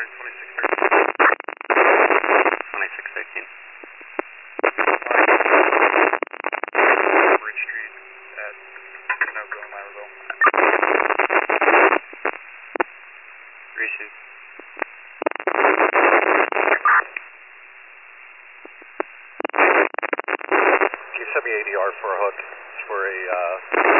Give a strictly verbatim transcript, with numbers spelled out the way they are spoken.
twenty-six thirteen. twenty-six thirteen. Bridge Street at Sunoco and Lamberville. Reshoot. Can you send me A D R for a hook? It's for a uh,